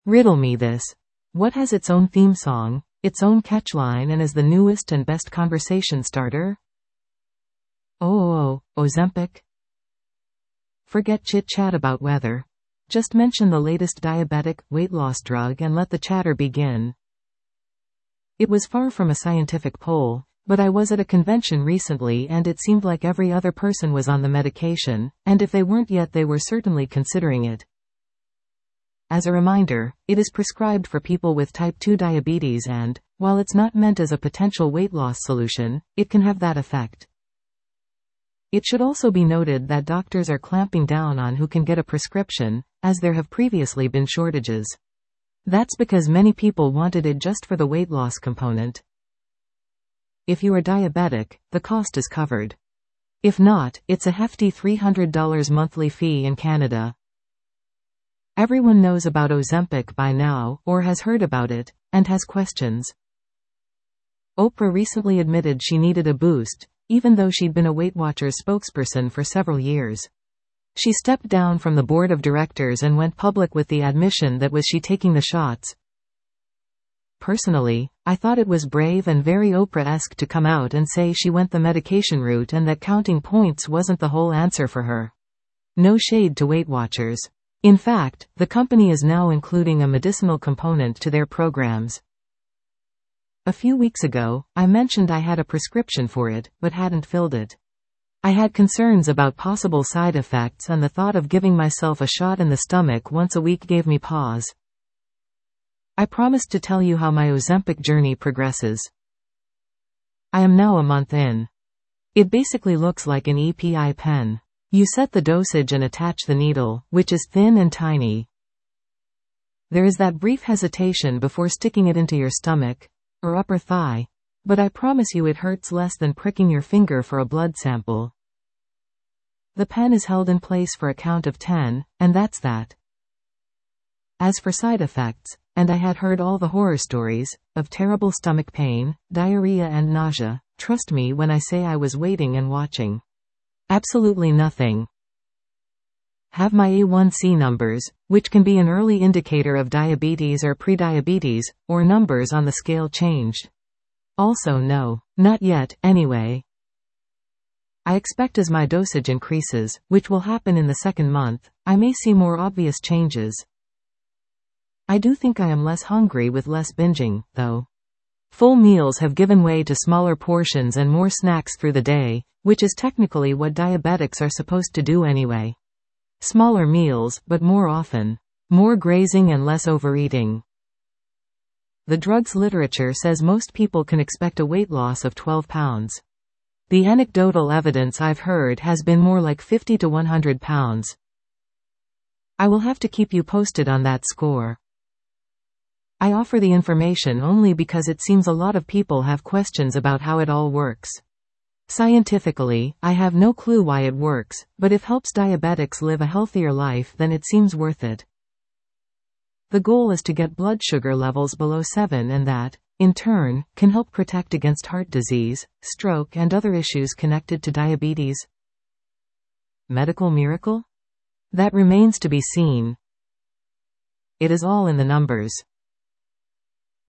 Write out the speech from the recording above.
Riddle me this. What has its own theme song, its own catchline, and is the newest and best conversation starter? Ozempic? Forget chit-chat about weather. Just mention the latest diabetic weight loss drug and let the chatter begin. It was far from a scientific poll, but I was at a convention recently and it seemed like every other person was on the medication, and if they weren't yet they were certainly considering it. As a reminder, it is prescribed for people with type 2 diabetes and, while it's not meant as a potential weight loss solution, it can have that effect. It should also be noted that doctors are clamping down on who can get a prescription, as there have previously been shortages. That's because many people wanted it just for the weight loss component. If you are diabetic, the cost is covered. If not, it's a hefty $300 monthly fee in Canada. Everyone knows about Ozempic by now, or has heard about it, and has questions. Oprah recently admitted she needed a boost, even though she'd been a Weight Watchers spokesperson for several years. She stepped down from the board of directors and went public with the admission that was she taking the shots. Personally, I thought it was brave and very Oprah-esque to come out and say she went the medication route and that counting points wasn't the whole answer for her. No shade to Weight Watchers. In fact, the company is now including a medicinal component to their programs. A few weeks ago, I mentioned I had a prescription for it, but hadn't filled it. I had concerns about possible side effects and the thought of giving myself a shot in the stomach once a week gave me pause. I promised to tell you how my Ozempic journey progresses. I am now a month in. It basically looks like an EPI pen. You set the dosage and attach the needle, which is thin and tiny. There is that brief hesitation before sticking it into your stomach, or upper thigh, but I promise you it hurts less than pricking your finger for a blood sample. The pen is held in place for a count of 10, and that's that. As for side effects, and I had heard all the horror stories, of terrible stomach pain, diarrhea and nausea, trust me when I say I was waiting and watching. Absolutely nothing. Have my A1C numbers, which can be an early indicator of diabetes or prediabetes, or numbers on the scale changed? Also no. Not yet, anyway. I expect as my dosage increases, which will happen in the second month, I may see more obvious changes. I do think I am less hungry with less binging, though. Full meals have given way to smaller portions and more snacks through the day, which is technically what diabetics are supposed to do anyway. Smaller meals, but more often. More grazing and less overeating. The drugs literature says most people can expect a weight loss of 12 pounds. The anecdotal evidence I've heard has been more like 50 to 100 pounds. I will have to keep you posted on that score. I offer the information only because it seems a lot of people have questions about how it all works. Scientifically, I have no clue why it works, but if it helps diabetics live a healthier life then it seems worth it. The goal is to get blood sugar levels below 7 and that, in turn, can help protect against heart disease, stroke and other issues connected to diabetes. Medical miracle? That remains to be seen. It is all in the numbers.